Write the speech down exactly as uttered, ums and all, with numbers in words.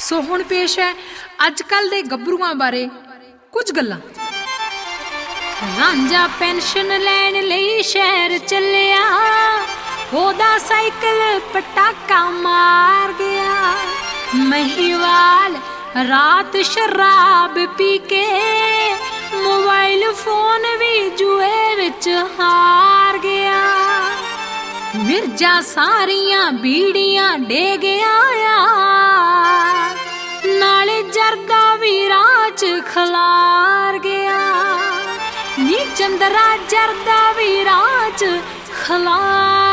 ਸੋ ਹੁਣ ਪੇਸ਼ ਹੈ ਅੱਜ ਕੱਲ੍ਹ ਦੇ ਗੱਭਰੂਆਂ ਬਾਰੇ ਕੁਝ ਗੱਲਾਂ। ਰਾਂਝਾ ਪੈਨਸ਼ਨ ਲੈਣ ਲਈ ਸ਼ਹਿਰ ਚੱਲਿਆ, ਉਹਦਾ ਸਾਈਕਲ ਪਟਾਕਾ ਮਾਰ ਗਿਆ। ਮਹੀਵਾਲ ਰਾਤ ਸ਼ਰਾਬ ਪੀ ਕੇ ਮੋਬਾਈਲ ਫੋਨ ਵੀ ਜੂਏ ਵਿੱਚ ਹਾਰ ਗਿਆ। ਮਿਰਜਾ ਸਾਰੀਆਂ ਬੀੜੀਆਂ ਡੇਗ ਆਇਆ, ਨਾਲੇ ਜਰਦਾ ਵੀ ਰਾਹ 'ਚ ਖਲਾਰ ਗਿਆ। ਨੀ ਚੰਦਰਾ ਜਰਦਾ ਵੀ ਰਾਹ 'ਚ ਖਲਾਰ